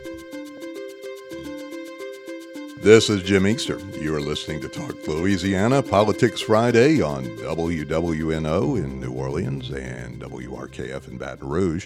This is Jim Inkster. You are listening to Talk Louisiana Politics Friday on WWNO in New Orleans and WRKF in Baton Rouge.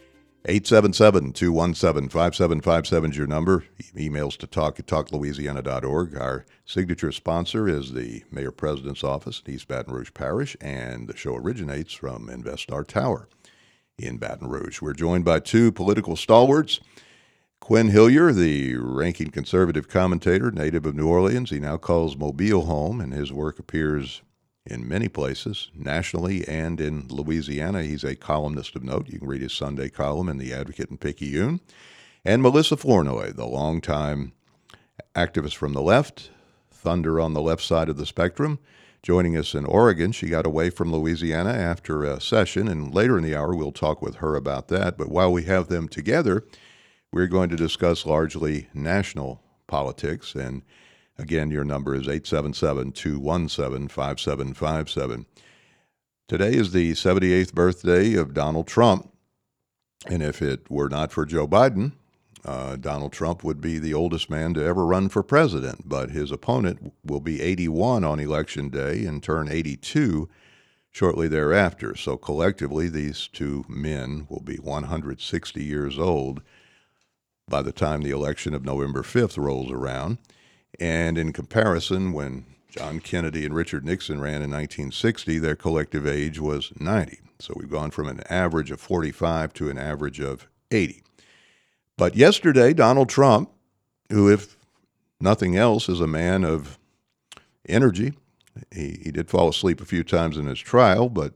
877-217-5757 is your number. Emails to talk@talklouisiana.org. Our signature sponsor is the Mayor President's Office in East Baton Rouge Parish, and the show originates from InvestStar Tower in Baton Rouge. We're joined by two political stalwarts. Quinn Hillier, the ranking conservative commentator, native of New Orleans. He now calls Mobile home, and his work appears in many places, nationally and in Louisiana. He's a columnist of note. You can read his Sunday column in The Advocate and Picayune. And Melissa Flournoy, the longtime activist from the left, thunder on the left side of the spectrum, joining us in Oregon. She got away from Louisiana after a session, and later in the hour we'll talk with her about that. But while we have them together, we're going to discuss largely national politics, and again, your number is 877-217-5757. Today is the 78th birthday of Donald Trump, and if it were not for Joe Biden, Donald Trump would be the oldest man to ever run for president, but his opponent will be 81 on Election Day and turn 82 shortly thereafter. So collectively, these two men will be 160 years old by the time the election of November 5th rolls around. And in comparison, when John Kennedy and Richard Nixon ran in 1960, their collective age was 90. So we've gone from an average of 45 to an average of 80. But yesterday, Donald Trump, who, if nothing else, is a man of energy, he did fall asleep a few times in his trial, but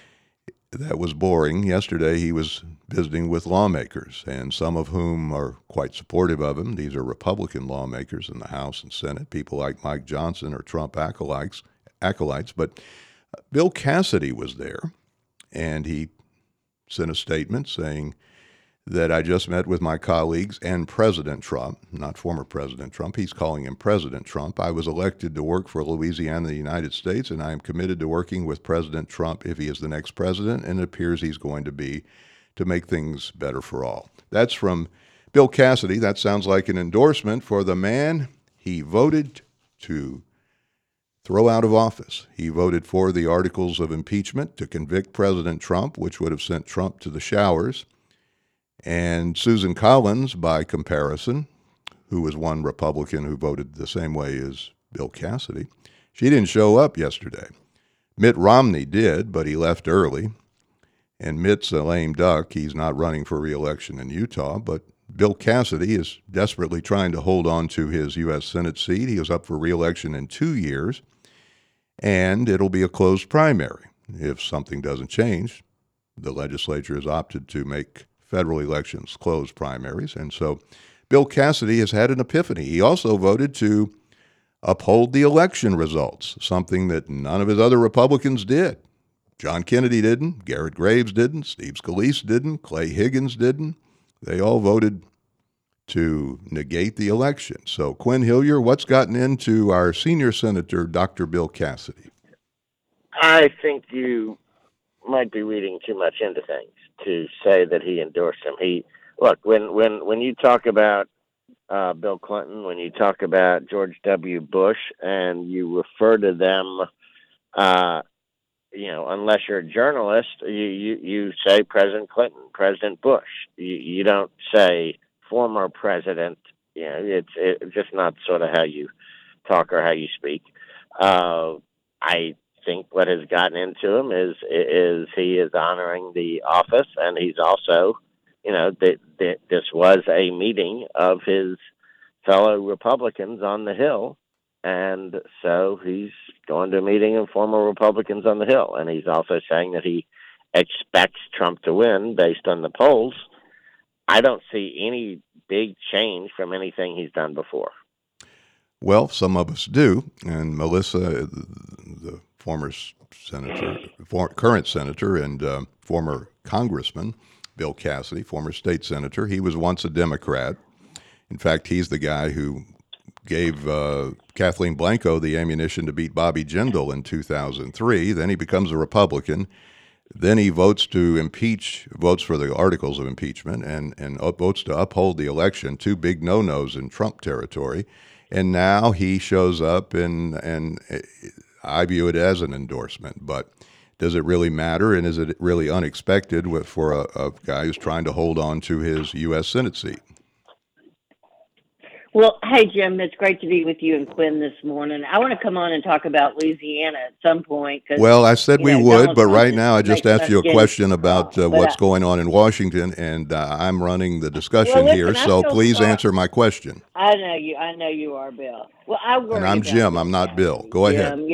that was boring. Yesterday, he was visiting with lawmakers, and some of whom are quite supportive of him. These are Republican lawmakers in the House and Senate. People like Mike Johnson are Trump acolytes. But Bill Cassidy was there, and he sent a statement saying that I just met with my colleagues and President Trump, not former President Trump. He's calling him President Trump. I was elected to work for Louisiana in the United States, and I am committed to working with President Trump if he is the next president, and it appears he's going to be, to make things better for all. That's from Bill Cassidy. That sounds like an endorsement for the man he voted to throw out of office. He voted for the articles of impeachment to convict President Trump, which would have sent Trump to the showers. And Susan Collins, by comparison, who was one Republican who voted the same way as Bill Cassidy, she didn't show up yesterday. Mitt Romney did, but he left early. And Mitt's a lame duck. He's not running for re-election in Utah, but Bill Cassidy is desperately trying to hold on to his U.S. Senate seat. He is up for re-election in 2 years, and it'll be a closed primary. If something doesn't change, the legislature has opted to make federal elections closed primaries, and so Bill Cassidy has had an epiphany. He also voted to uphold the election results, something that none of his other Republicans did. John Kennedy didn't, Garrett Graves didn't, Steve Scalise didn't, Clay Higgins didn't. They all voted to negate the election. So, Quinn Hillier, what's gotten into our senior senator, Dr. Bill Cassidy? I think you might be reading too much into things to say that he endorsed him. When you talk about Bill Clinton, when you talk about George W. Bush, and you refer to them, unless you're a journalist, you say President Clinton, President Bush. You don't say former president. It's just not sort of how you talk or how you speak. I think what has gotten into him is he is honoring the office, and he's also, this was a meeting of his fellow Republicans on the Hill, and so he's going to a meeting of former Republicans on the Hill, and he's also saying that he expects Trump to win based on the polls. I don't see any big change from anything he's done before. Well, some of us do, and Melissa, the former senator, current senator, and former congressman, Bill Cassidy, former state senator, he was once a Democrat. In fact, he's the guy who gave Kathleen Blanco the ammunition to beat Bobby Jindal in 2003. Then he becomes a Republican. Then he votes for the articles of impeachment, and votes to uphold the election. Two big no-nos in Trump territory. And now he shows up, and I view it as an endorsement. But does it really matter? And is it really unexpected for a guy who's trying to hold on to his U.S. Senate seat? Well, hey, Jim, it's great to be with you and Quinn this morning. I want to come on and talk about Louisiana at some point. Well, I said we would, but right Trump now I just making asked us you a get question about but what's going on in Washington, and I'm running the discussion listen, here, I so feel please sorry. answer my question. I know you are, Bill. Well, I And worry I'm about Jim, Bill I'm not Bill. Cassidy. Go ahead. Jim,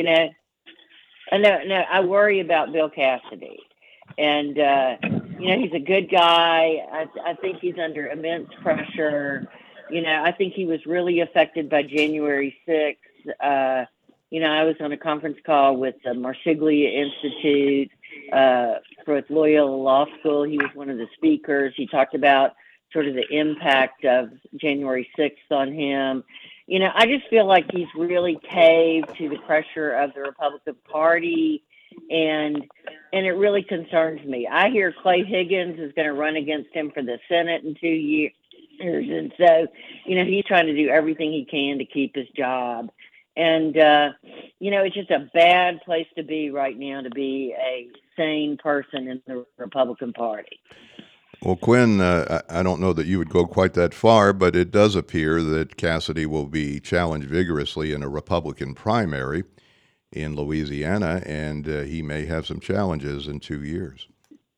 I worry about Bill Cassidy, and he's a good guy. I think he's under immense pressure. I think he was really affected by January 6th. I was on a conference call with the Marsiglia Institute for Loyola Law School. He was one of the speakers. He talked about sort of the impact of January 6th on him. I just feel like he's really caved to the pressure of the Republican Party, and it really concerns me. I hear Clay Higgins is going to run against him for the Senate in 2 years. And so, he's trying to do everything he can to keep his job. And, it's just a bad place to be right now, to be a sane person in the Republican Party. Well, Quinn, I don't know that you would go quite that far, but it does appear that Cassidy will be challenged vigorously in a Republican primary in Louisiana, and he may have some challenges in 2 years.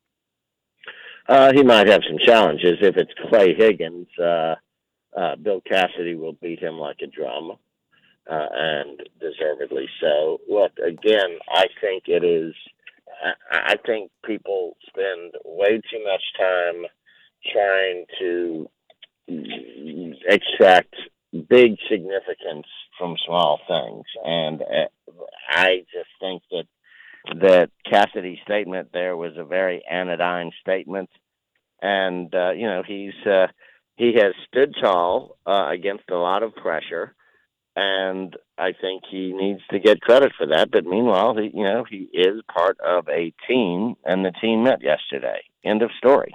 He might have some challenges. If it's Clay Higgins, Bill Cassidy will beat him like a drum, and deservedly so. Look, again, I think it is. I think people spend way too much time trying to extract big significance from small things, and I just think that Cassidy's statement there was a very anodyne statement, and he has stood tall against a lot of pressure, and I think he needs to get credit for that. But meanwhile, he is part of a team, and the team met yesterday. End of story.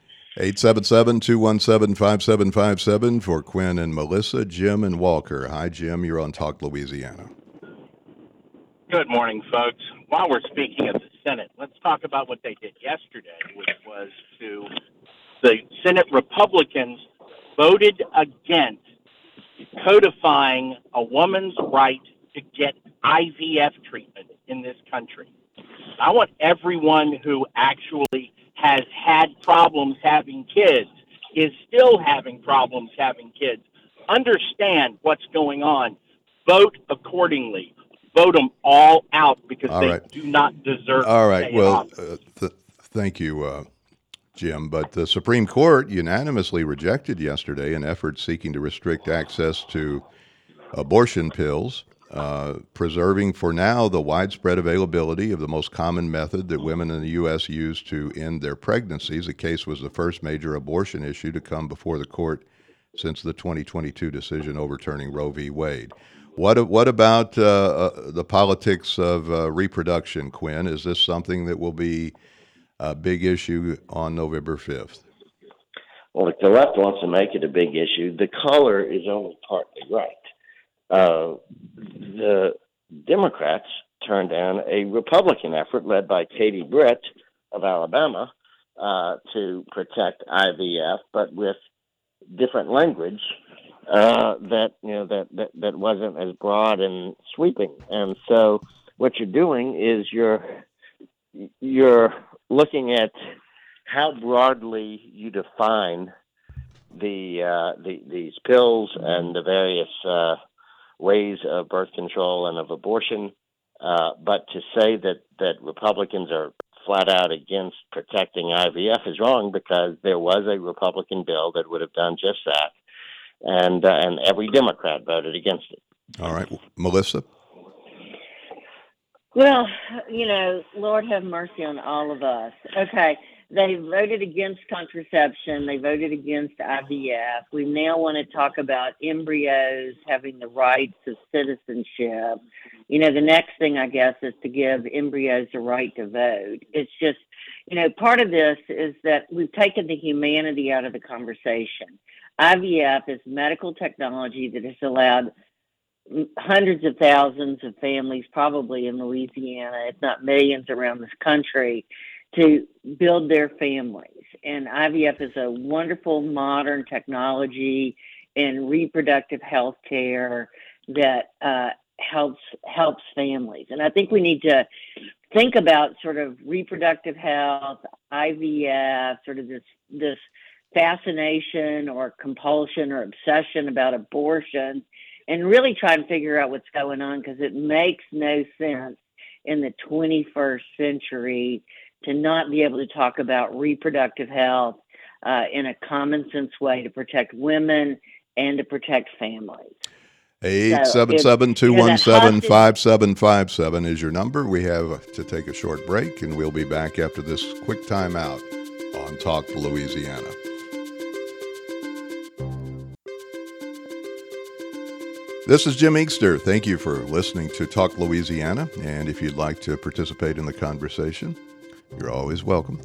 877-217-5757 for Quinn and Melissa, Jim and Walker. Hi, Jim. You're on Talk Louisiana. Good morning, folks. While we're speaking of the Senate, let's talk about what they did yesterday, which was the Senate Republicans voted against codifying a woman's right to get IVF treatment in this country. I want everyone who actually has had problems having kids, is still having problems having kids, understand what's going on. Vote accordingly. Vote them all out, because they do not deserve All to right. stay Well, in office. thank you, Jim. But the Supreme Court unanimously rejected yesterday an effort seeking to restrict access to abortion pills, preserving for now the widespread availability of the most common method that women in the U.S. use to end their pregnancies. The case was the first major abortion issue to come before the court since the 2022 decision overturning Roe v. Wade. What about the politics of reproduction, Quinn? Is this something that will be a big issue on November 5th? Well, if the left wants to make it a big issue, the caller is only partly right. The Democrats turned down a Republican effort led by Katie Britt of Alabama to protect IVF, but with different language that wasn't as broad and sweeping. And so, what you're doing is you're looking at how broadly you define these pills and the various ways of birth control and of abortion, but to say that Republicans are flat out against protecting IVF is wrong, because there was a Republican bill that would have done just that, and every Democrat voted against it. All right, Melissa. Well, Lord have mercy on all of us. Okay. They voted against contraception. They voted against IVF. We now want to talk about embryos having the rights of citizenship. The next thing, I guess, is to give embryos the right to vote. It's just, part of this is that we've taken the humanity out of the conversation. IVF is medical technology that has allowed hundreds of thousands of families, probably in Louisiana, if not millions around this country, to build their families. And IVF is a wonderful modern technology in reproductive health care that helps families. And I think we need to think about sort of reproductive health, IVF, sort of this fascination or compulsion or obsession about abortion, and really try and figure out what's going on, because it makes no sense in the 21st century to not be able to talk about reproductive health in a common sense way to protect women and to protect families. 877-217-5757 is your number. We have to take a short break, and we'll be back after this quick timeout on Talk Louisiana. This is Jim Inkster. Thank you for listening to Talk Louisiana. And if you'd like to participate in the conversation, you're always welcome.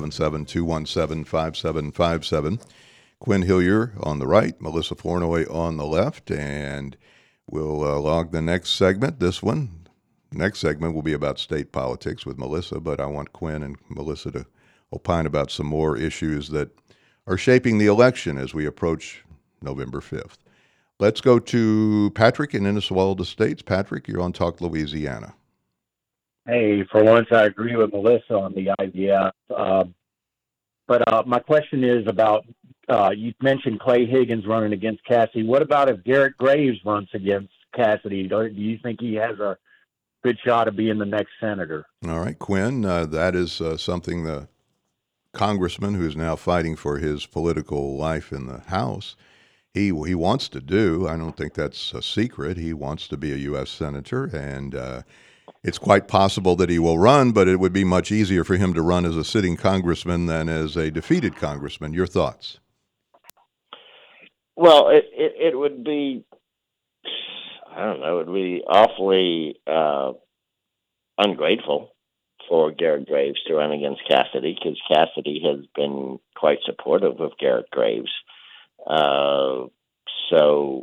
877-217-5757. Quinn Hillier on the right, Melissa Flournoy on the left, and we'll log the next segment. Next segment will be about state politics with Melissa, but I want Quinn and Melissa to opine about some more issues that are shaping the election as we approach November 5th. Let's go to Patrick in Inniswalda Estates. Patrick, you're on Talk Louisiana. Hey, for once, I agree with Melissa on the IVF. But my question is about, you mentioned Clay Higgins running against Cassidy. What about if Garrett Graves runs against Cassidy? Do you think he has a good shot of being the next senator? All right, Quinn, that is something the congressman who's now fighting for his political life in the House, he wants to do. I don't think that's a secret. He wants to be a U.S. senator, and it's quite possible that he will run, but it would be much easier for him to run as a sitting congressman than as a defeated congressman. Your thoughts? Well, it would be, I don't know, it would be awfully ungrateful for Garrett Graves to run against Cassidy, because Cassidy has been quite supportive of Garrett Graves. So,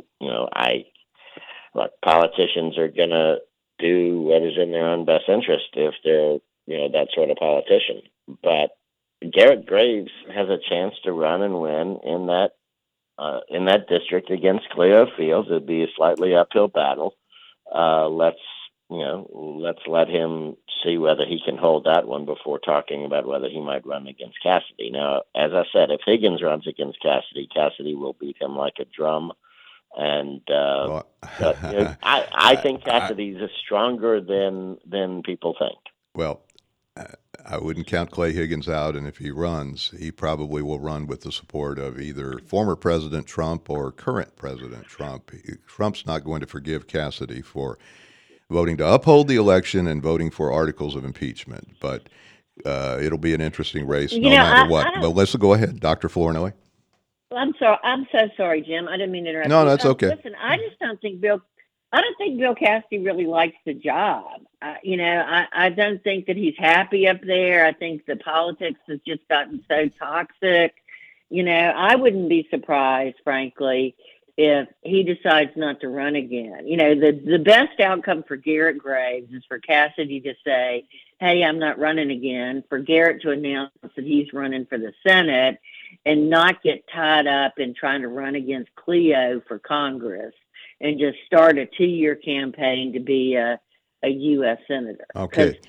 politicians are going to do what is in their own best interest if they're, that sort of politician. But Garrett Graves has a chance to run and win in that district against Cleo Fields. It'd be a slightly uphill battle. Let's let him see whether he can hold that one before talking about whether he might run against Cassidy. Now, as I said, if Higgins runs against Cassidy, Cassidy will beat him like a drum. And I think Cassidy's stronger than people think. Well, I wouldn't count Clay Higgins out, and if he runs, he probably will run with the support of either former President Trump or current President Trump. Trump's not going to forgive Cassidy for voting to uphold the election and voting for articles of impeachment, but it'll be an interesting race no matter what. Melissa, go ahead. Dr. Flournoy. I'm so sorry, Jim. I didn't mean to interrupt. No, that's okay. Listen, I don't think Bill Cassidy really likes the job. I don't think that he's happy up there. I think the politics has just gotten so toxic. I wouldn't be surprised, frankly, if he decides not to run again. The best outcome for Garrett Graves is for Cassidy to say, hey, I'm not running again, for Garrett to announce that he's running for the Senate and not get tied up in trying to run against Cleo for Congress and just start a 2-year campaign to be a U.S. senator. Okay.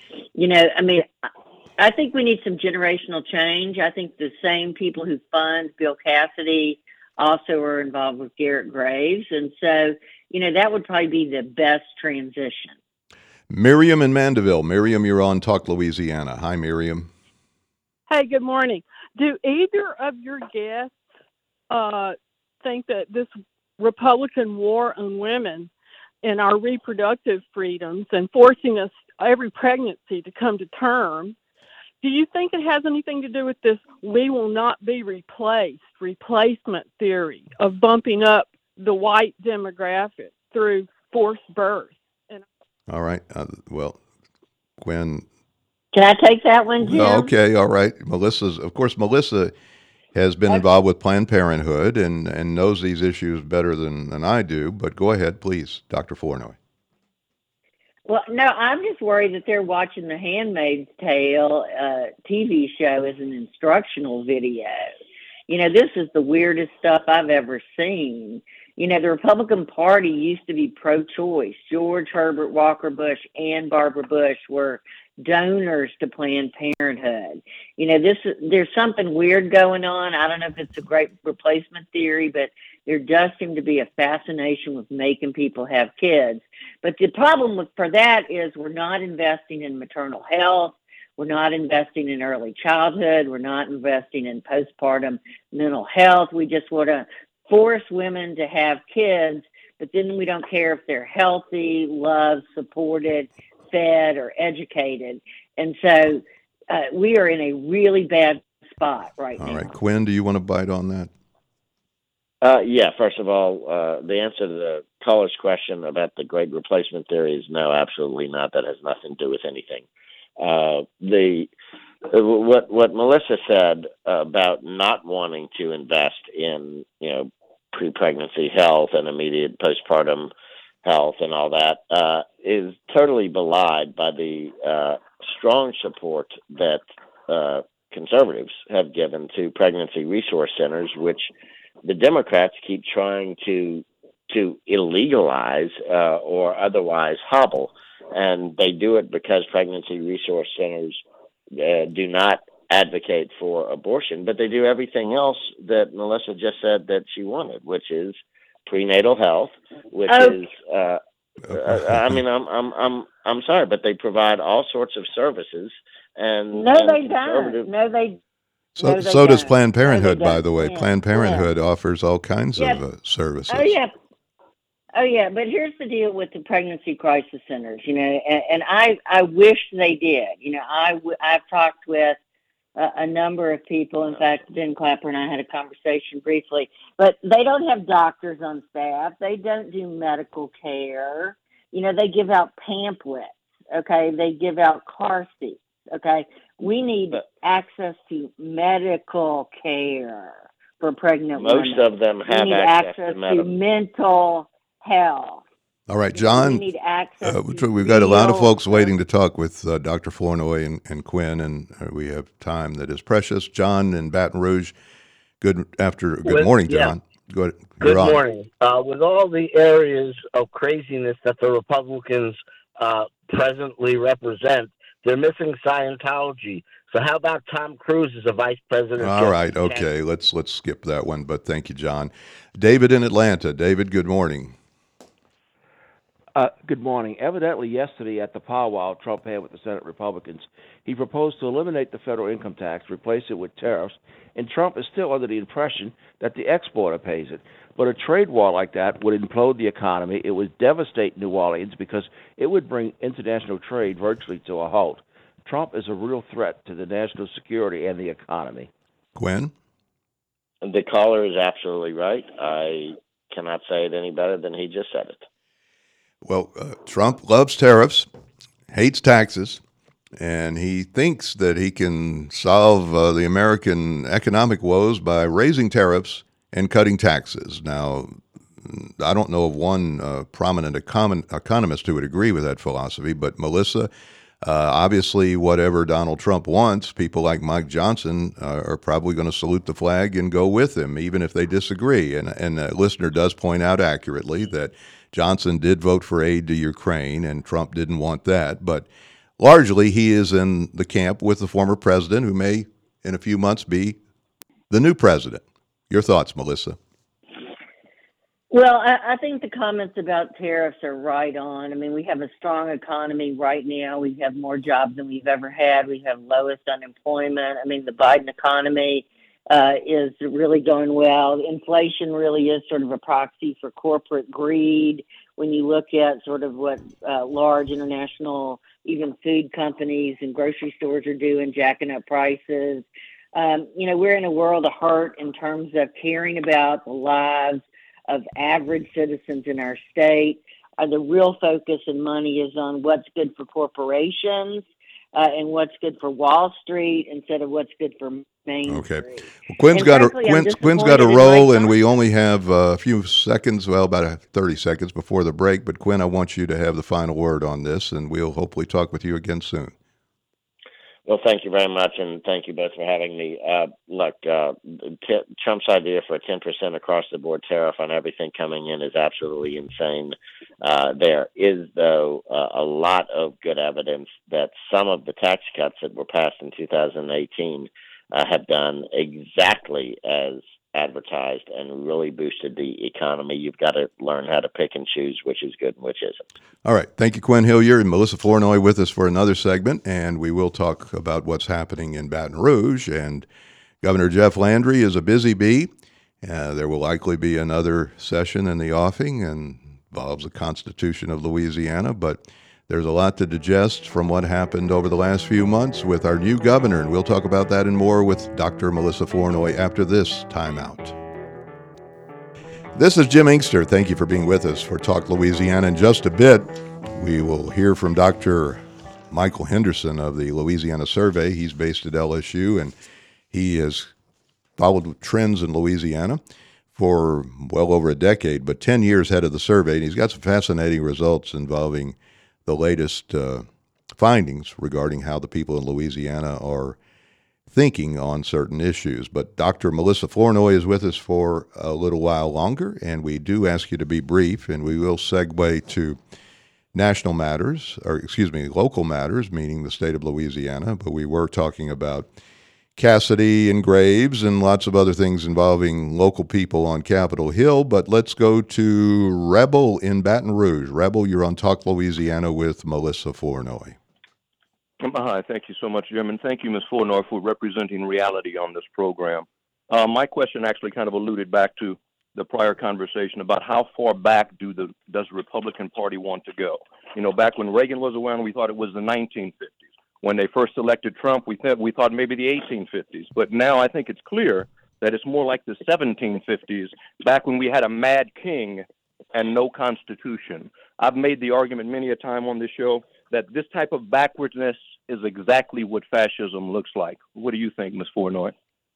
I think we need some generational change. I think the same people who fund Bill Cassidy also are involved with Garrett Graves. And so, that would probably be the best transition. Miriam in Mandeville. Miriam, you're on Talk Louisiana. Hi, Miriam. Hey, good morning. Do either of your guests think that this Republican war on women and our reproductive freedoms and forcing us every pregnancy to come to term, do you think it has anything to do with this we will not be replacement theory of bumping up the white demographic through forced birth? All right. Well, Quinn, Can I take that one, Jim? Okay, all right. Melissa has been involved with Planned Parenthood and knows these issues better than I do. But go ahead, please, Dr. Flournoy. Well, no, I'm just worried that they're watching the Handmaid's Tale TV show as an instructional video. This is the weirdest stuff I've ever seen. The Republican Party used to be pro-choice. George Herbert Walker Bush and Barbara Bush were donors to Planned Parenthood. There's something weird going on. I don't know if it's a great replacement theory, but there does seem to be a fascination with making people have kids. But the problem for that is we're not investing in maternal health. We're not investing in early childhood. We're not investing in postpartum mental health. We just want to force women to have kids, but then we don't care if they're healthy, loved, supported, fed, or educated. And so we are in a really bad spot right now. All right, Quinn, do you want to bite on that? Yeah, first of all, the answer to the caller's question about the great replacement theory is no, absolutely not. That has nothing to do with anything. What Melissa said about not wanting to invest in, pre-pregnancy health and immediate postpartum health and all that is totally belied by the strong support that conservatives have given to pregnancy resource centers, which the Democrats keep trying to illegalize or otherwise hobble. And they do it because pregnancy resource centers do not advocate for abortion, but they do everything else that Melissa just said that she wanted, which is prenatal health, which is. I mean, I'm sorry, but they provide all sorts of services, and no, they don't. No, they. So does Planned Parenthood, by the way. Planned Parenthood offers all kinds of services. Oh yeah, but here's the deal with the pregnancy crisis centers, and I wish they did. I've talked with a number of people. In fact, Ben Clapper and I had a conversation briefly, but they don't have doctors on staff. They don't do medical care. They give out pamphlets. Okay. They give out car seats. Okay. We need access to medical care for pregnant women. Most of them have we need access to mental health. All right, John, we need access we've got a lot of folks waiting to talk with Dr. Flournoy and Quinn, and we have time that is precious. John in Baton Rouge, good morning, John. Good morning. With all the areas of craziness that the Republicans presently represent, they're missing Scientology. So how about Tom Cruise as a vice president? All right, okay, let's skip that one, but thank you, John. David in Atlanta. David, good morning. Good morning. Evidently, yesterday at the powwow Trump had with the Senate Republicans, he proposed to eliminate the federal income tax, replace it with tariffs, and Trump is still under the impression that the exporter pays it. But a trade war like that would implode the economy. It would devastate New Orleans because it would bring international trade virtually to a halt. Trump is a real threat to the national security and the economy. Quinn? The caller is absolutely right. I cannot say it any better than he just said it. Well, Trump loves tariffs, hates taxes, and he thinks that he can solve the American economic woes by raising tariffs and cutting taxes. Now, I don't know of one prominent economist who would agree with that philosophy, but Melissa, obviously, whatever Donald Trump wants, people like Mike Johnson are probably going to salute the flag and go with him, even if they disagree. And a listener does point out accurately that Johnson did vote for aid to Ukraine, and Trump didn't want that. But largely, he is in the camp with the former president, who may, in a few months, be the new president. Your thoughts, Melissa? Well, I think the comments about tariffs are right on. I mean, we have a strong economy right now. We have more jobs than we've ever had. We have lowest unemployment. I mean, the Biden economy is really going well. Inflation really is sort of a proxy for corporate greed. When you look at sort of what large international, even food companies and grocery stores are doing, jacking up prices. We're in a world of hurt in terms of caring about the lives of average citizens in our state. The real focus and money is on what's good for corporations. and what's good for Wall Street instead of what's good for Main Okay. Street. Well, Quinn's And got a frankly, I'm Quinn's got a disappointed in roll, Mike and we Johnson. only have a few seconds. Well, about 30 seconds before the break. But Quinn, I want you to have the final word on this, and we'll hopefully talk with you again soon. Well, thank you very much, and thank you both for having me. Look, Trump's idea for a 10% across-the-board tariff on everything coming in is absolutely insane. There is, though, a lot of good evidence that some of the tax cuts that were passed in 2018 have done exactly as advertised and really boosted the economy. You've got to learn how to pick and choose which is good and which isn't. All right. Thank you, Quinn Hillier and Melissa Flournoy with us for another segment, and we will talk about what's happening in Baton Rouge. And Governor Jeff Landry is a busy bee. There will likely be another session in the offing and involves the Constitution of Louisiana, but there's a lot to digest from what happened over the last few months with our new governor, and we'll talk about that and more with Dr. Melissa Flournoy after this timeout. This is Jim Inkster. Thank you for being with us for Talk Louisiana. In just a bit, we will hear from Dr. Michael Henderson of the Louisiana Survey. He's based at LSU, and he has followed trends in Louisiana for well over a decade, but 10 years head of the survey, and he's got some fascinating results involving the latest findings regarding how the people in Louisiana are thinking on certain issues. But Dr. Melissa Flournoy is with us for a little while longer, and we do ask you to be brief, and we will segue to national matters, local matters, meaning the state of Louisiana, but we were talking about Cassidy and Graves and lots of other things involving local people on Capitol Hill. But let's go to Rebel in Baton Rouge. Rebel, you're on Talk Louisiana with Melissa Flournoy. Hi, thank you so much, Jim, and thank you, Ms. Flournoy, for representing reality on this program. My question actually kind of alluded back to the prior conversation about how far back does the Republican Party want to go? You know, back when Reagan was around, we thought it was the 1950s. When they first elected Trump, we thought maybe the 1850s. But now I think it's clear that it's more like the 1750s, back when we had a mad king and no constitution. I've made the argument many a time on this show that this type of backwardness is exactly what fascism looks like. What do you think, Ms. Flournoy?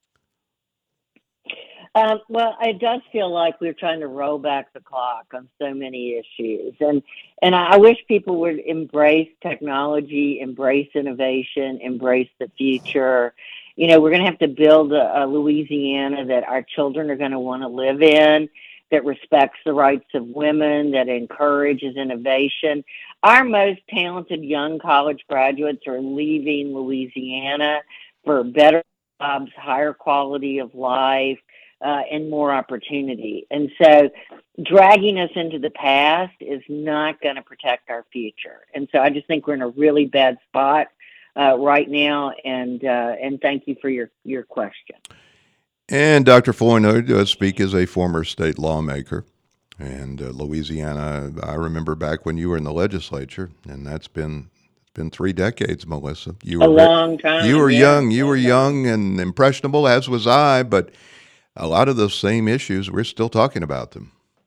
Well, it does feel like we're trying to roll back the clock on so many issues. And I wish people would embrace technology, embrace innovation, embrace the future. You know, we're going to have to build a Louisiana that our children are going to want to live in, that respects the rights of women, that encourages innovation. Our most talented young college graduates are leaving Louisiana for better jobs, higher quality of life, and more opportunity. And so dragging us into the past is not going to protect our future. And so I just think we're in a really bad spot right now. And thank you for your question. And Dr. Flournoy does speak as a former state lawmaker. And Louisiana, I remember back when you were in the legislature, and it's been 3 decades, Melissa. You were long time. You were young. You were Yeah. young and impressionable, as was I. But a lot of those same issues, we're still talking about them.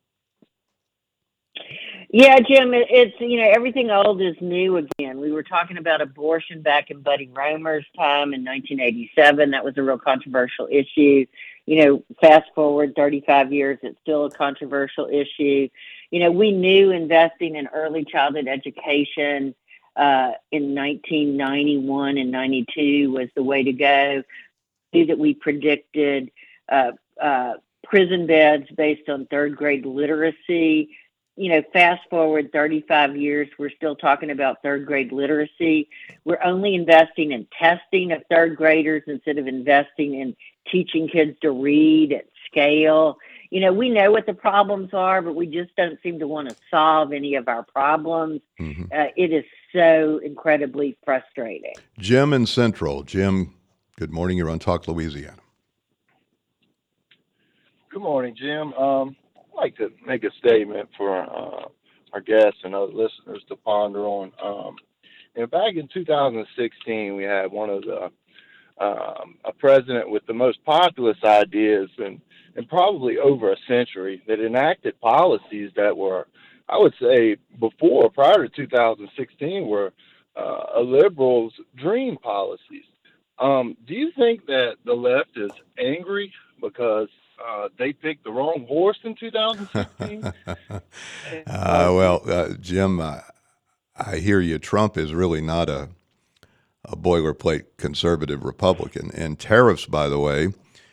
Yeah, Jim, it's, you know, everything old is new again. We were talking about abortion back in Buddy Roemer's time in 1987. That was a real controversial issue. You know, fast forward 35 years, it's still a controversial issue. You know, we knew investing in early childhood education in 1991 and 92 was the way to go. That we predicted prison beds based on third grade literacy. You know, fast forward 35 years, we're still talking about third grade literacy. We're only investing in testing of third graders instead of investing in teaching kids to read at scale. You know, we know what the problems are, but we just don't seem to want to solve any of our problems. Mm-hmm. It is so incredibly frustrating. Jim in Central. Jim, good morning. You're on Talk Louisiana. Good morning, Jim. I'd like to make a statement for our guests and other listeners to ponder on. And back in 2016, we had one of the a president with the most populist ideas in probably over a century that enacted policies that were, I would say, prior to 2016, were a liberal's dream policies. Do you think that the left is angry because they picked the wrong horse in 2016? Jim, I hear you. Trump is really not a boilerplate conservative Republican. And tariffs, by the way,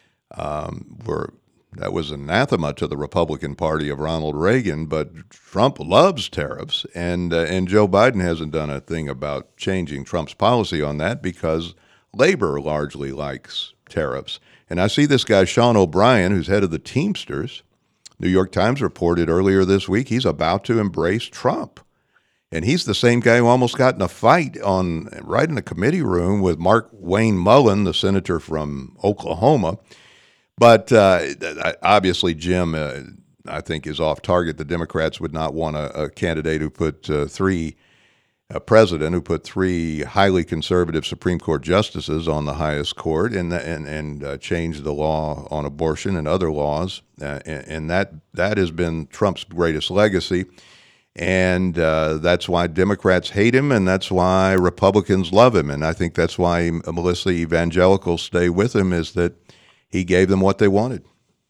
that was anathema to the Republican Party of Ronald Reagan. But Trump loves tariffs, and Joe Biden hasn't done a thing about changing Trump's policy on that because labor largely likes tariffs. And I see this guy Sean O'Brien, who's head of the Teamsters. New York Times reported earlier this week he's about to embrace Trump. And he's the same guy who almost got in a fight right in the committee room with Mark Wayne Mullen, the senator from Oklahoma. But obviously, Jim, I think, is off target. The Democrats would not want a candidate who put a president who put three highly conservative Supreme Court justices on the highest court and changed the law on abortion and other laws. And that has been Trump's greatest legacy. And that's why Democrats hate him, and that's why Republicans love him. And I think that's why, Melissa, evangelicals stay with him, is that he gave them what they wanted.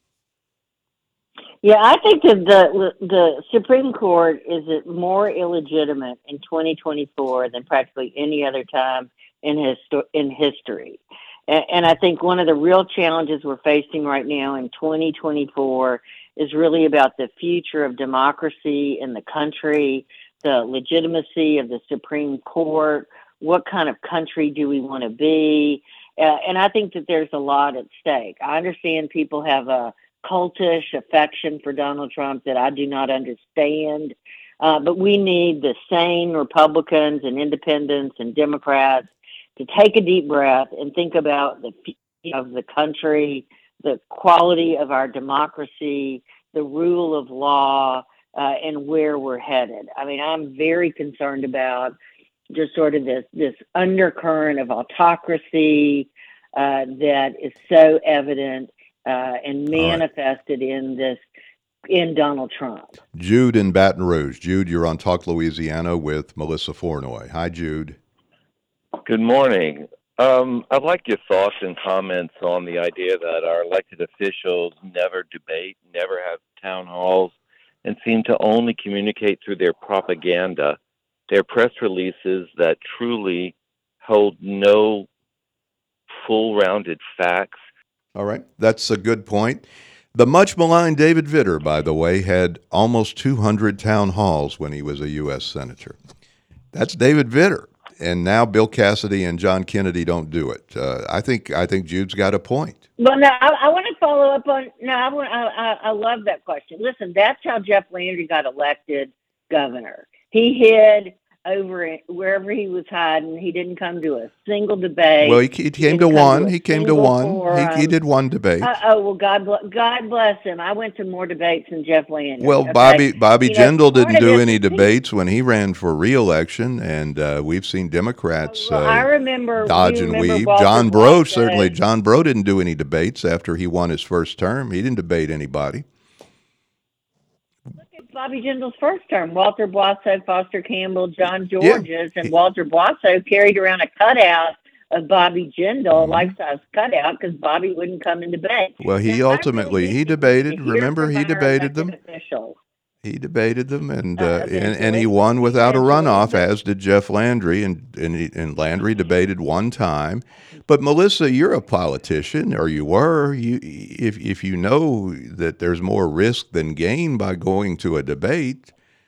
Yeah, I think that the Supreme Court is more illegitimate in 2024 than practically any other time in history. And I think one of the real challenges we're facing right now in 2024 is really about the future of democracy in the country, the legitimacy of the Supreme Court, what kind of country do we want to be? And I think that there's a lot at stake. I understand people have a cultish affection for Donald Trump that I do not understand, but we need the sane Republicans and independents and Democrats to take a deep breath and think about the future of the country, the quality of our democracy, the rule of law, and where we're headed. I mean, I'm very concerned about just sort of this undercurrent of autocracy that is so evident and manifested in Donald Trump. Jude in Baton Rouge. Jude, you're on Talk Louisiana with Melissa Flournoy. Hi, Jude. Good morning. I'd like your thoughts and comments on the idea that our elected officials never debate, never have town halls, and seem to only communicate through their propaganda, their press releases that truly hold no full-rounded facts. All right, that's a good point. The much maligned David Vitter, by the way, had almost 200 town halls when he was a U.S. Senator. That's David Vitter. And now Bill Cassidy and John Kennedy don't do it. I think Jude's got a point. Well, no, I want to follow up on. No, I love that question. Listen, that's how Jeff Landry got elected governor. He hid over wherever he was hiding. He didn't come to a single debate. Well, he came to one. He came to one. He did one debate. Well, God bless him. I went to more debates than Jeff Landry. Well, okay? Bobby Jindal didn't do any debates when he ran for re-election, and we've seen Democrats I remember dodge and weave. John Breaux didn't do any debates after he won his first term. He didn't debate anybody. Bobby Jindal's first term, Walter Boisseau, Foster Campbell, John Georges, and Walter Boisseau carried around a cutout of Bobby Jindal, life-size cutout, because Bobby wouldn't come and debate. Well, he debated. Remember, he debated them. He debated them, and he won without a runoff, as did Jeff Landry, and Landry debated one time. But Melissa, you're a politician, or you were. If you know that there's more risk than gain by going to a debate,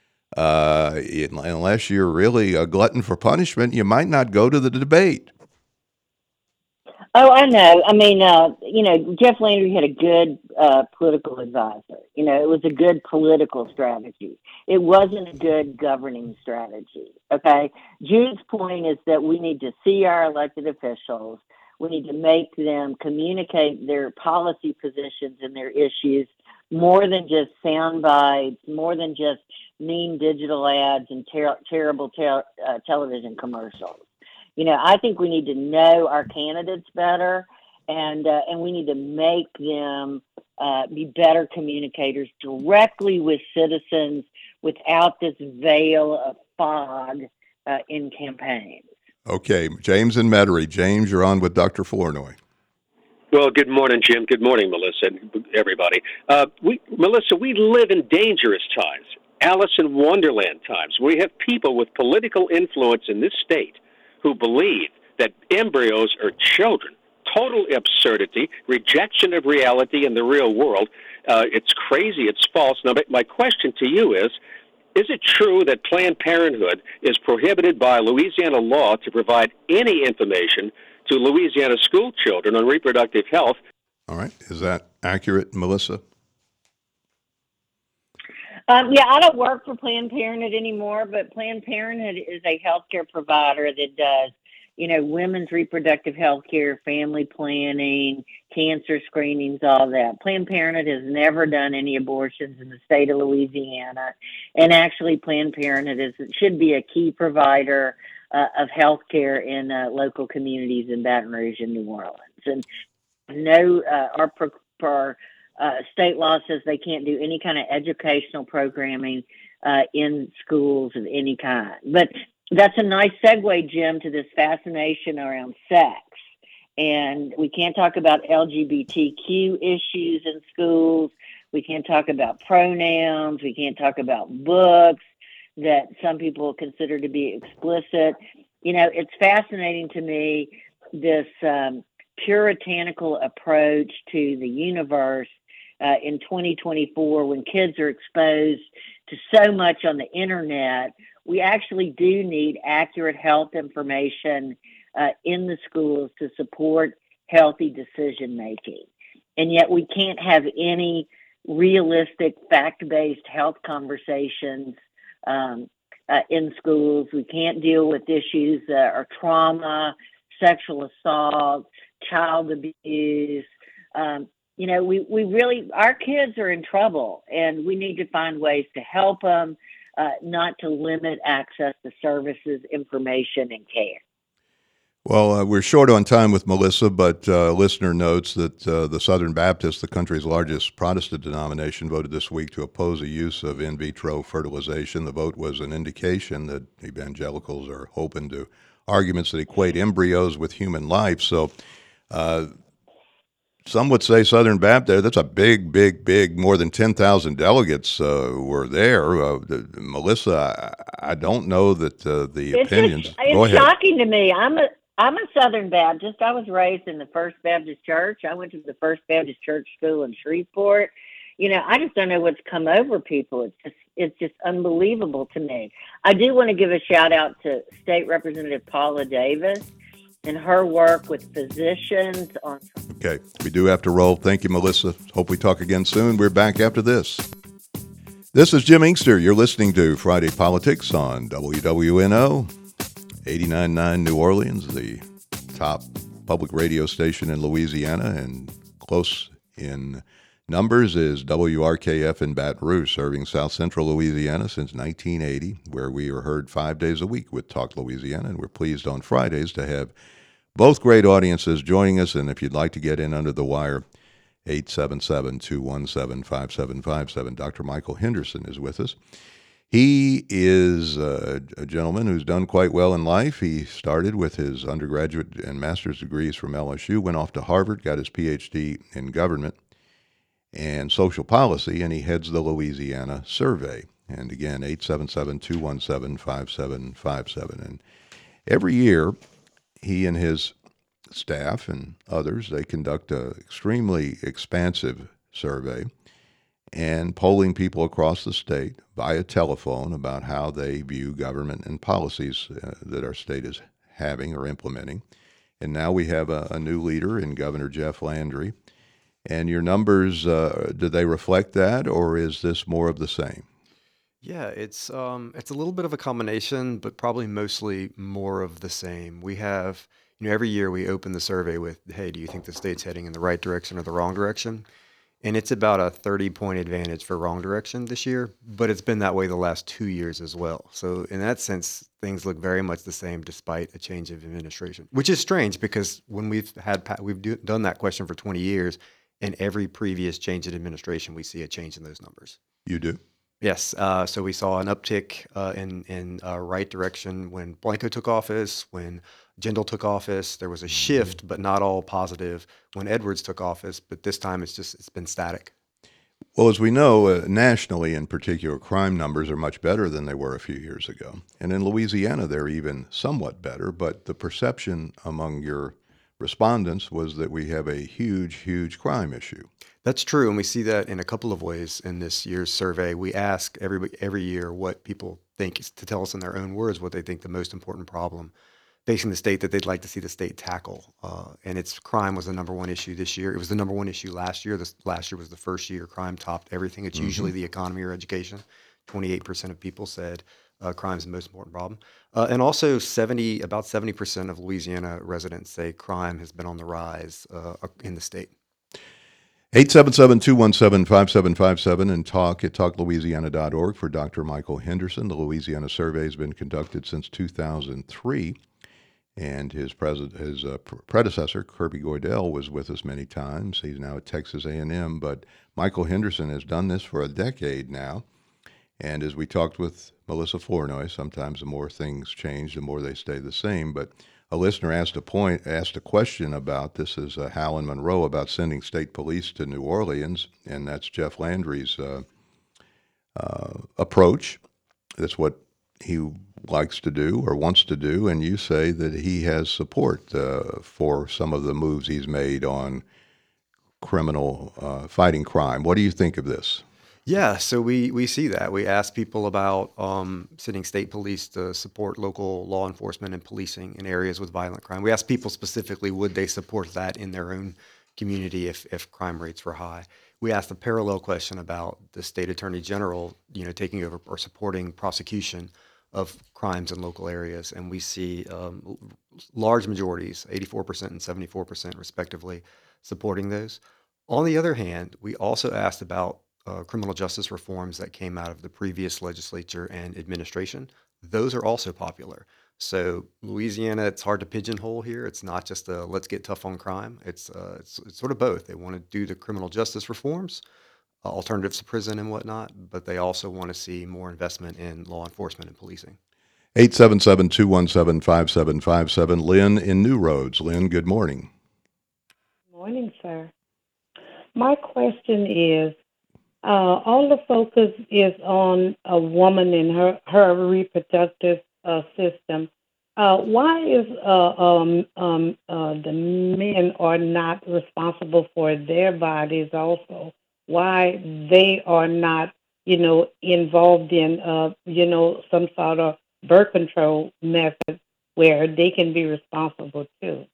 unless you're really a glutton for punishment, you might not go to the debate. Oh, I know. I mean, Jeff Landry had a good political advisor. It was a good political strategy. It wasn't a good governing strategy. Okay. Jude's point is that we need to see our elected officials. We need to make them communicate their policy positions and their issues more than just sound bites, more than just mean digital ads and terrible television commercials. I think we need to know our candidates better, and we need to make them be better communicators directly with citizens without this veil of fog in campaigns. Okay, James and Metairie. James, you're on with Dr. Flournoy. Well, good morning, Jim. Good morning, Melissa, and everybody. Melissa, we live in dangerous times, Alice in Wonderland times. We have people with political influence in this state who believe that embryos are children. Total absurdity, rejection of reality in the real world. It's crazy. It's false. Now, my question to you is it true that Planned Parenthood is prohibited by Louisiana law to provide any information to Louisiana school children on reproductive health? All right. Is that accurate, Melissa? Yeah, I don't work for Planned Parenthood anymore, but Planned Parenthood is a healthcare provider that does, women's reproductive health care, family planning, cancer screenings, all that. Planned Parenthood has never done any abortions in the state of Louisiana. And actually, Planned Parenthood should be a key provider of health care in local communities in Baton Rouge and New Orleans. And our state law says they can't do any kind of educational programming in schools of any kind. But that's a nice segue, Jim, to this fascination around sex. And we can't talk about LGBTQ issues in schools. We can't talk about pronouns. We can't talk about books that some people consider to be explicit. It's fascinating to me, this puritanical approach to the universe in 2024, when kids are exposed to so much on the internet. We actually do need accurate health information in the schools to support healthy decision making. And yet we can't have any realistic, fact-based health conversations in schools. We can't deal with issues that are trauma, sexual assault, child abuse. We really, our kids are in trouble, and we need to find ways to help them, not to limit access to services, information, and care. Well, we're short on time with Melissa, but listener notes that the Southern Baptist, the country's largest Protestant denomination, voted this week to oppose the use of in vitro fertilization. The vote was an indication that evangelicals are open to arguments that equate embryos with human life. So some would say Southern Baptist, that's a big, more than 10,000 delegates were there. Melissa, I don't know that the opinions. It's shocking to me. I'm a Southern Baptist. I was raised in the First Baptist Church. I went to the First Baptist Church School in Shreveport. I just don't know what's come over people. It's just unbelievable to me. I do want to give a shout out to State Representative Paula Davis and her work with physicians on. Okay, we do have to roll. Thank you, Melissa. Hope we talk again soon. We're back after this. This is Jim Inkster. You're listening to Friday Politics on WWNO, 89.9 New Orleans, the top public radio station in Louisiana, and close in numbers is WRKF in Baton Rouge, serving South Central Louisiana since 1980, where we are heard 5 days a week with Talk Louisiana, and we're pleased on Fridays to have both great audiences joining us. And if you'd like to get in under the wire, 877-217-5757. Dr. Michael Henderson is with us. He is a gentleman who's done quite well in life. He started with his undergraduate and master's degrees from LSU, went off to Harvard, got his PhD in government and social policy, and he heads the Louisiana Survey. And again, 877-217-5757. And every year, he and his staff and others, they conduct an extremely expansive survey and polling people across the state via telephone about how they view government and policies that our state is having or implementing. And now we have a new leader in Governor Jeff Landry. And your numbers, do they reflect that, or is this more of the same? Yeah, it's a little bit of a combination, but probably mostly more of the same. We have, every year we open the survey with, hey, do you think the state's heading in the right direction or the wrong direction? And it's about a 30-point advantage for wrong direction this year, but it's been that way the last 2 years as well. So in that sense, things look very much the same despite a change of administration, which is strange because when we've done that question for 20 years, and every previous change in administration, we see a change in those numbers. You do? Yes, so we saw an uptick in right direction when Blanco took office, when Jindal took office. There was a shift, but not all positive when Edwards took office. But this time, it's been static. Well, as we know, nationally in particular, crime numbers are much better than they were a few years ago. And in Louisiana, they're even somewhat better. But the perception among your respondents was that we have a huge, huge crime issue. That's true, and we see that in a couple of ways in this year's survey. We ask every year what people think to tell us in their own words what they think the most important problem facing the state that they'd like to see the state tackle. And it's crime was the number one issue this year. It was the number one issue last year. This last year was the first year crime topped everything. It's usually the economy or education. 28% of people said crime is the most important problem. And also about 70% of Louisiana residents say crime has been on the rise in the state. 877-217-5757 and talk at talklouisiana.org for Dr. Michael Henderson. The Louisiana survey has been conducted since 2003, and his predecessor, Kirby Goydell, was with us many times. He's now at Texas A&M, but Michael Henderson has done this for a decade now. And as we talked with Melissa Flournoy, sometimes the more things change, the more they stay the same. But a listener asked a question about this is Hal in Monroe about sending state police to New Orleans, and that's Jeff Landry's approach. That's what he likes to do or wants to do, and you say that he has support for some of the moves he's made on fighting crime. What do you think of this? Yeah, so we see that. We ask people about sending state police to support local law enforcement and policing in areas with violent crime. We ask people specifically, would they support that in their own community if crime rates were high? We asked a parallel question about the state attorney general, taking over or supporting prosecution of crimes in local areas, and we see large majorities, 84% and 74% respectively, supporting those. On the other hand, we also asked about criminal justice reforms that came out of the previous legislature and administration. Those are also popular. So Louisiana, it's hard to pigeonhole here. It's not just a let's get tough on crime. It's sort of both. They want to do the criminal justice reforms, alternatives to prison and whatnot, but they also want to see more investment in law enforcement and policing. 877-217-5757. Lynn in New Roads. Lynn, good morning. Morning, sir. My question is, all the focus is on a woman and her reproductive system. Why is the men are not responsible for their bodies also? Why they are not, involved in, some sort of birth control method where they can be responsible too?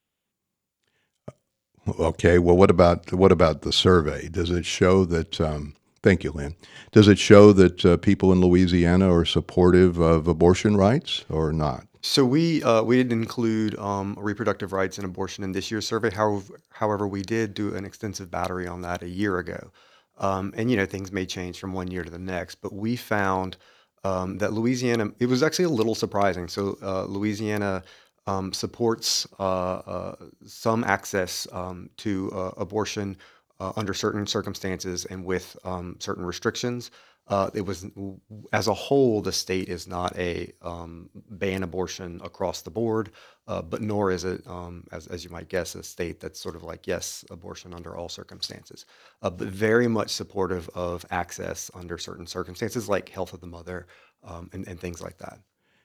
Okay, well, what about the survey? Does it show that? Thank you, Lynn. Does it show that people in Louisiana are supportive of abortion rights or not? So we didn't include reproductive rights and abortion in this year's survey. However, we did do an extensive battery on that a year ago, and things may change from one year to the next. But we found that Louisiana. It was actually a little surprising. So Louisiana supports some access to abortion under certain circumstances and with certain restrictions. It was, as a whole, the state is not a ban abortion across the board, but nor is it, as you might guess, a state that's sort of like, yes, abortion under all circumstances, but very much supportive of access under certain circumstances, like health of the mother and things like that.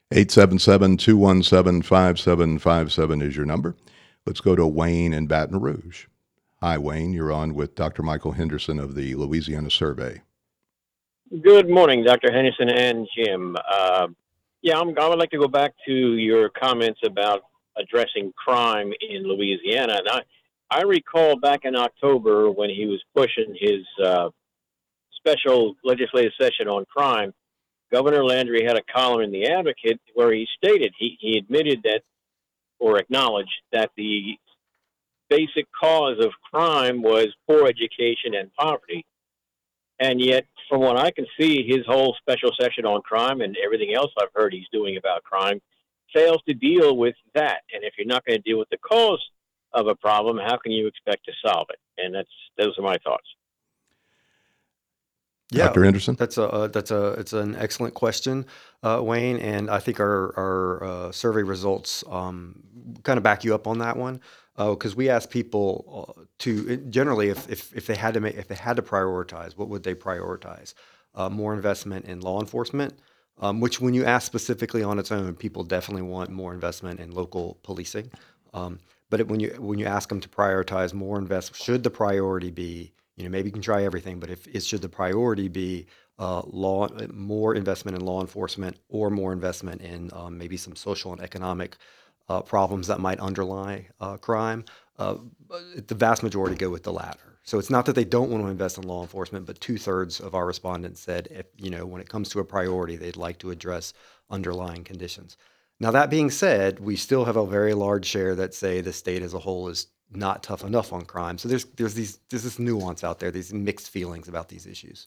877-217-5757 is your number. Let's go to Wayne in Baton Rouge. Hi, Wayne. You're on with Dr. Michael Henderson of the Louisiana Survey. Good morning, Dr. Henderson and Jim. I would like to go back to your comments about addressing crime in Louisiana. And I recall back in October when he was pushing his special legislative session on crime, Governor Landry had a column in The Advocate where he stated he admitted that, or acknowledged that the basic cause of crime was poor education and poverty. And yet, from what I can see, his whole special session on crime and everything else I've heard he's doing about crime fails to deal with that. And if you're not going to deal with the cause of a problem, how can you expect to solve it? And those are my thoughts. Yeah, Dr. Henderson? it's an excellent question, Wayne, and I think our survey results kind of back you up on that one, because we asked people to generally if they had to prioritize, what would they prioritize? More investment in law enforcement, which when you ask specifically on its own, people definitely want more investment in local policing. But when you ask them to prioritize more investment, should the priority be, maybe you can try everything, but should the priority be more investment in law enforcement or more investment in maybe some social and economic problems that might underlie crime? The vast majority go with the latter. So it's not that they don't want to invest in law enforcement, but 2/3 of our respondents said, when it comes to a priority, they'd like to address underlying conditions. Now, that being said, we still have a very large share that say the state as a whole is not tough enough on crime. So there's this nuance out there, these mixed feelings about these issues.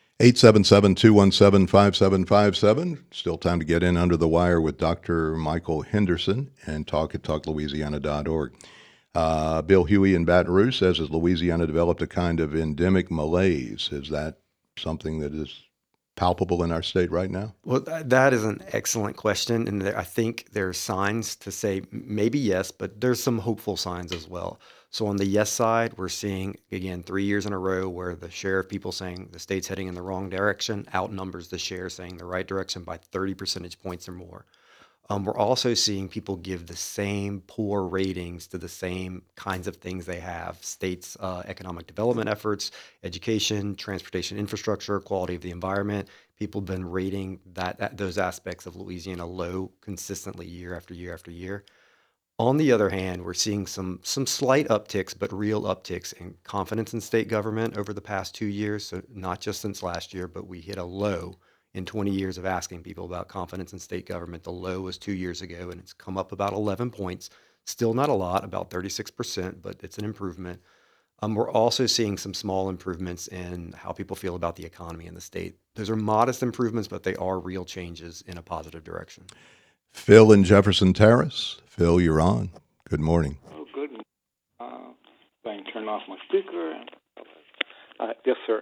877-217-5757. Still time to get in under the wire with Dr. Michael Henderson and talk at talklouisiana.org. Bill Huey in Baton Rouge says, has Louisiana developed a kind of endemic malaise? Is that something that is palpable in our state right now? Well, that is an excellent question. And I think there's signs to say maybe yes, but there's some hopeful signs as well. So on the yes side, we're seeing, again, 3 years in a row where the share of people saying the state's heading in the wrong direction outnumbers the share saying the right direction by 30 percentage points or more. We're also seeing people give the same poor ratings to the same kinds of things they have: states' economic development efforts, education, transportation infrastructure, quality of the environment. People have been rating those aspects of Louisiana low consistently year after year after year. On the other hand, we're seeing some slight upticks, but real upticks in confidence in state government over the past 2 years. So not just since last year, but we hit a low in 20 years of asking people about confidence in state government. The low was 2 years ago, and it's come up about 11 points. Still not a lot, about 36%, but it's an improvement. We're also seeing some small improvements in how people feel about the economy in the state. Those are modest improvements, but they are real changes in a positive direction. Phil in Jefferson Terrace. Phil, you're on. Good morning. Oh, good. I can turn off my speaker. Yes, sir.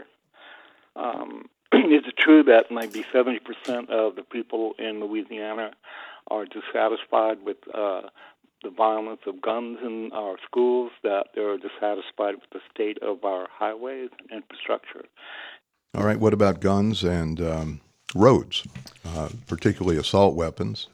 Is it true that maybe 70% of the people in Louisiana are dissatisfied with the violence of guns in our schools, that they're dissatisfied with the state of our highways and infrastructure? All right. What about guns and roads, particularly assault weapons?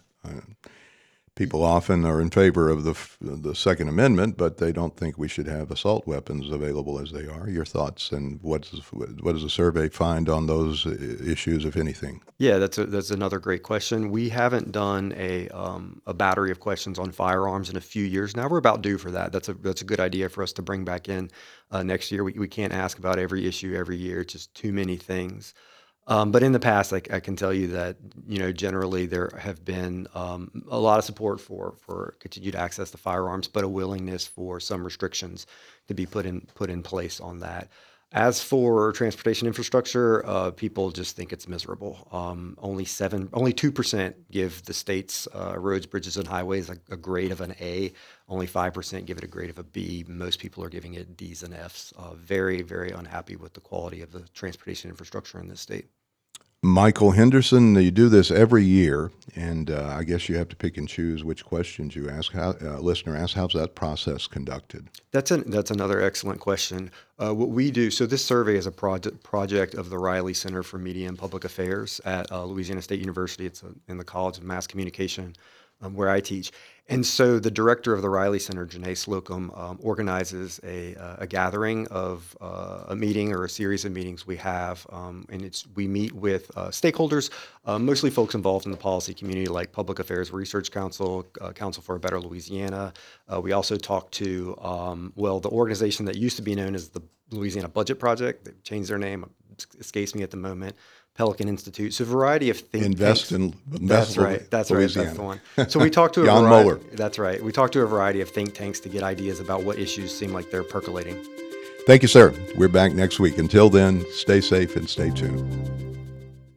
People often are in favor of the Second Amendment, but they don't think we should have assault weapons available as they are. Your thoughts, and what does the survey find on those issues, if anything? Yeah, that's another great question. We haven't done a battery of questions on firearms in a few years now. We're about due for that. That's a good idea for us to bring back in next year. We can't ask about every issue every year. It's just too many things. But in the past, I can tell you that, generally there have been a lot of support for continued access to firearms, but a willingness for some restrictions to be put in place on that. As for transportation infrastructure, people just think it's miserable. Only 2% give the state's roads, bridges, and highways a grade of an A. Only 5% give it a grade of a B. Most people are giving it D's and F's. Very, very unhappy with the quality of the transportation infrastructure in this state. Michael Henderson, you do this every year, and I guess you have to pick and choose which questions you ask. Listener asks, how's that process conducted? That's another excellent question. What we do, so this survey is a project of the Riley Center for Media and Public Affairs at Louisiana State University. It's in the College of Mass Communication where I teach. And so the director of the Riley Center, Janae Slocum, organizes a gathering of a meeting or a series of meetings we have. And we meet with stakeholders, mostly folks involved in the policy community like Public Affairs Research Council, Council for a Better Louisiana. We also talk to, the organization that used to be known as the Louisiana Budget Project. They've changed their name. It escapes me at the moment. Pelican Institute. So a variety of think tanks. That's right. That's the one. So we talked to Jan Moeller. That's right. We talked to a variety of think tanks to get ideas about what issues seem like they're percolating. Thank you, sir. We're back next week. Until then, stay safe and stay tuned.